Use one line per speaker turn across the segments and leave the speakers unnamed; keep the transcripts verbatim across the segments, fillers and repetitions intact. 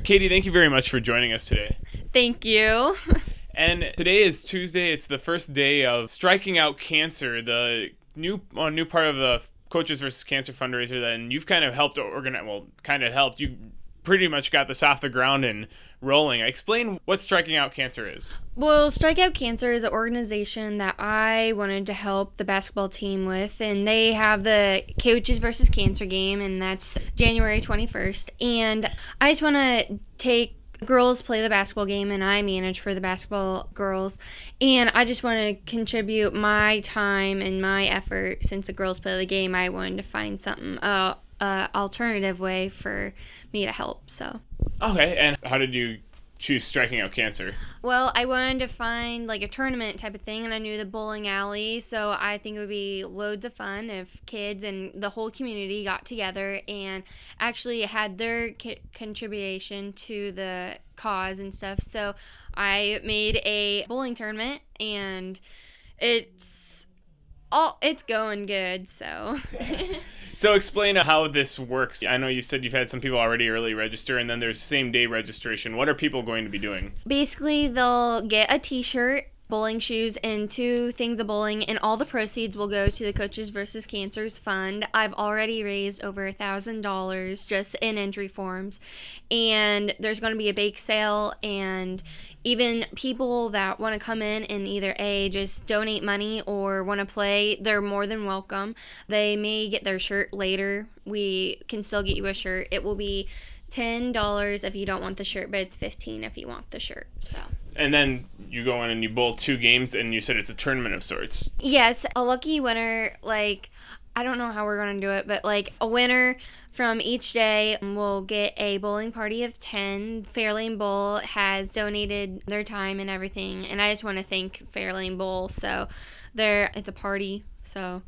Katie, thank you very much for joining us today.
Thank you.
And today is Tuesday. It's the first day of Striking Out Cancer, the new uh, new part of the Coaches versus Cancer fundraiser. Then you've kind of helped organize. Well, kind of helped. You pretty much got this off the ground and rolling. Explain what Striking Out Cancer is.
Well, Strike Out Cancer is an organization that I wanted to help the basketball team with, and they have the Coaches versus Cancer game, and that's January twenty-first. And I just want to take girls play the basketball game, and I manage for the basketball girls, and I just want to contribute my time and my effort. Since the girls play the game, I wanted to find something uh, uh alternative way for me to help. So
okay. And how did you choose Striking Out Cancer?
Well, I wanted to find like a tournament type of thing, and I knew the bowling alley, so I think it would be loads of fun if kids and the whole community got together and actually had their co- contribution to the cause and stuff. So I made a bowling tournament, and it's all it's going good. So.
So explain how this works. I know you said you've had some people already early register, and then there's same day registration. What are people going to be doing?
Basically, they'll get a t-shirt, bowling shoes, and two things of bowling, and all the proceeds will go to the Coaches versus Cancer's fund. I've already raised over a thousand dollars just in entry forms, and there's going to be a bake sale, and even people that want to come in and either A, just donate money or want to play, they're more than welcome. They may get their shirt later. We can still get you a shirt. It will be ten dollars if you don't want the shirt, but it's fifteen dollars if you want the shirt. So.
And then you go in and you bowl two games, and you said it's a tournament of sorts.
Yes, a lucky winner, like, I don't know how we're going to do it, but like a winner from each day will get a bowling party of ten. Fairlane Bowl has donated their time and everything, and I just want to thank Fairlane Bowl. So there, it's a party. So.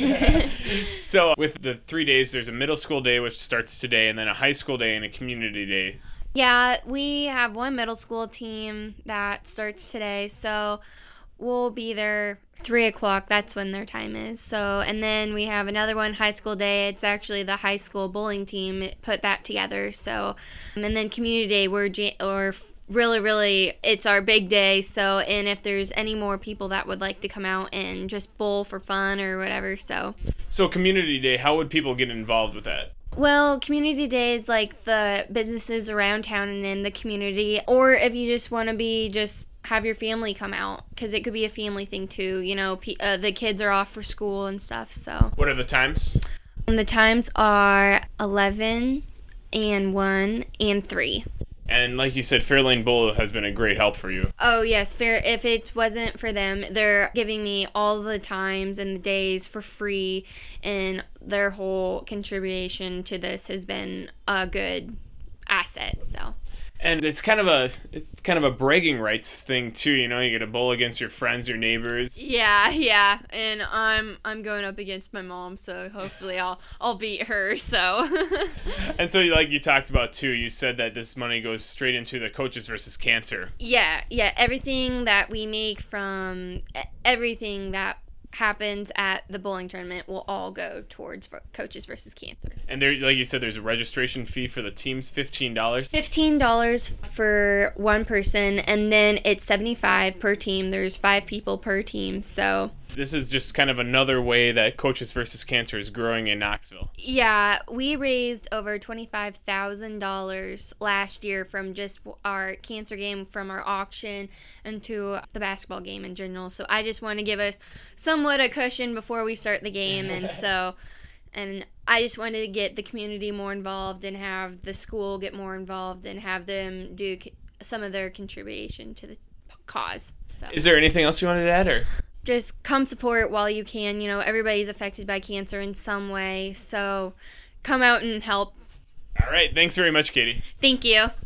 So with the three days, there's a middle school day, which starts today, and then a high school day and a community day.
Yeah, we have one middle school team that starts today, so we'll be there three o'clock. That's when their time is. So, and then we have another one, high school day. It's actually the high school bowling team put that together. So, and then community day, we're or really, really, it's our big day. So, and if there's any more people that would like to come out and just bowl for fun or whatever, so.
So, community day, how would people get involved with that?
Well, community day is like the businesses around town and in the community, or if you just want to be just have your family come out, because it could be a family thing too. You know, p- uh, the kids are off for school and stuff. So.
What are the times?
And the times are eleven and one and three.
And like you said, Fairlane Bowl has been a great help for you.
Oh, yes. Fair. If it wasn't for them, they're giving me all the times and the days for free, and their whole contribution to this has been a good asset. So.
And it's kind of a it's kind of a bragging rights thing too, you know. You get a bowl against your friends, your neighbors.
Yeah, yeah. And I'm I'm going up against my mom, so hopefully I'll I'll beat her. So.
And so, like you talked about too, you said that this money goes straight into the Coaches versus Cancer.
Yeah, yeah. Everything that we make from everything that happens at the bowling tournament will all go towards Coaches versus Cancer.
And there, like you said, there's a registration fee for the teams, fifteen dollars.
fifteen dollars for one person, and then it's seventy-five dollars per team. There's five people per team, so.
This is just kind of another way that Coaches versus Cancer is growing in Knoxville.
Yeah, we raised over twenty-five thousand dollars last year from just our cancer game, from our auction, into the basketball game in general. So I just want to give us somewhat a cushion before we start the game, and so, and I just wanted to get the community more involved and have the school get more involved and have them do some of their contribution to the cause. So.
Is there anything else you wanted to add, or?
Just come support while you can. You know, everybody's affected by cancer in some way, so come out and help.
All right. Thanks very much, Katie.
Thank you.